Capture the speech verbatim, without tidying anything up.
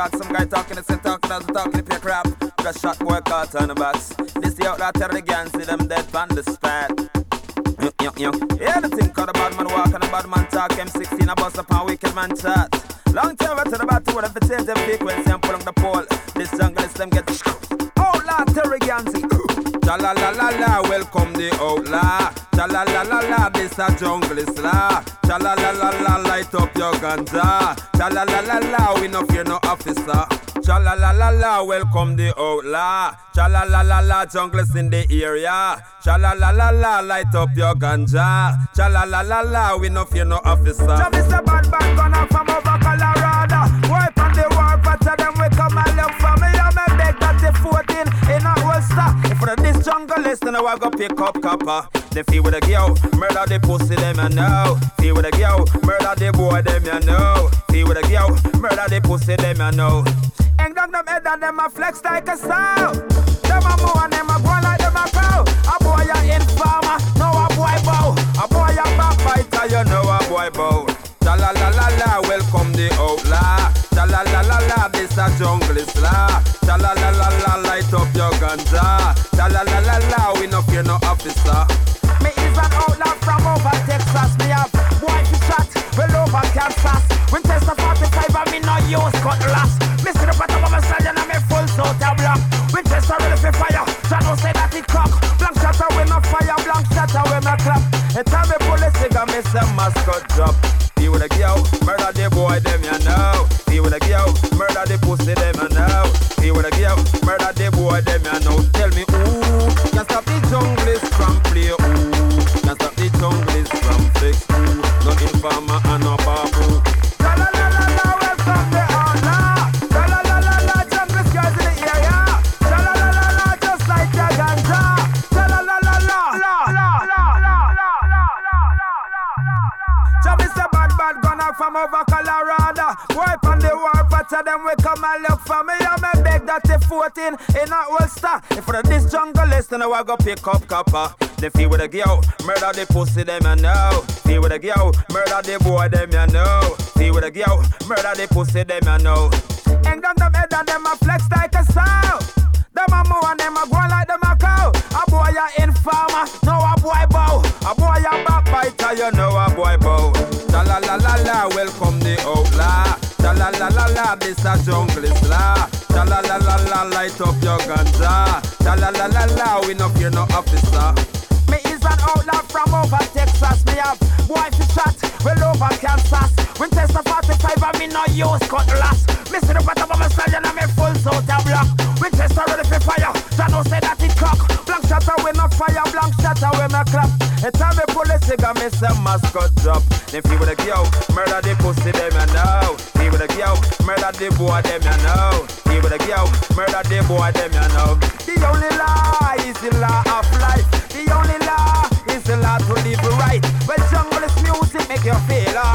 talk. Some guy talking the same talking as we talking if you crap. Just shot boy caught on the box. This the outlaw terror again, see them dead on the spot. Yo, yo, yo. Yeah, the thing called the bad man walk and the bad man talk. M sixteen a bust up and wicked man chat. Long time over to the battle with the change them frequency and pull on the pole. This jungle is them get outlaw terror again, see. Cha la la la la, welcome the outlaw. Cha la la la la, this a jungle is law. Cha la la la la, light up your ganja. Cha la la la la, we no fear no officer. Cha la la la la, welcome the outlaw. Cha la la la la, jungle is in the area. Cha la la la la, light up your ganja. Cha la la la la, we no fear no officer. Jump is a bad bad gunner from over Colorado. Wipe on the war, but to them we come and look for me. I'm a beg that the fourteen in a holster. If for this jungle is, then I go pick up copper. They feel with a girl, murder the pussy, them you know. Feel with a girl, murder the boy, them you know. Feel with a girl, murder the pussy, them you know. Hang down them head and them a flex like a sow. Them a move and them a go like them a cow. A boy a informer, no a boy bow. A boy a backbiter, you know a boy bow. Cha la la la la, welcome the outlaw. Cha la la la la, this a jungle is law. Cha la la la la, light up your ganja. Cha la la la la, we no fear no officer. Me is an outlaw from over Texas. Me have boy to shot, well over Kansas. Winchester forty-five and me no use cutlass. Me see the bottom of my stallion and me full soda block. Winchester ready for fire, John say that it cock. Blank shatter with my fire, blank shatter with my clap. And time me pull the cigar, me say mascot drop. He with a girl, murder the boy, them you know. He with a girl, murder the pussy, them you know. He with a girl, murder the boy, them you know. Tell me ooh, can't stop the junglist from play ooh. Can't stop the junglist from flex ooh. No informer and no babu. La la la la la, welcome the honor. La la la la la, junglist girls in the area. La la la la la, just like the ganja. La la la la la, la la la la la la la la. Just a bad bad gunner from over Colorado. Wipe on the war, but to them we come and look for me. I'm a beg that the fourteen in a holster. If for this jungle list, then I go pick up copper. They feel with a girl, murder the pussy, them you know. Feel with a girl, murder the boy, them you know. Feel with a girl, murder the pussy, them you know. Hang down them head and them a flex like a sow. Them a move and them a go like them a cow. A boy a informer, no a boy bow. A boy a backbiter, you know a boy bow. Cha la la la la, welcome the outlaw. Cha la la la la, this a jungle is law. Cha la la la la, light up your ganja. Cha la la la la, we no fear no officer. Me is an outlaw from over Texas. Me have boy to shot, well over Kansas. Winchester forty-five and me no use cutlass. Me see the bottom of my stallion and me full soda block. Winchester ready for fire, John say that it cock. Blank shatter with no fire, blank shatter with no clap. And time me pull the cigar, me say mascot drop. Then feel with a girl, murder the pussy, them you know. Feel with a girl, murder the boy, them you know. Feel with a girl, murder the boy, them you know. The only law is the law of life. The only law is the law to live right. Well, jungle is music make you feel alright.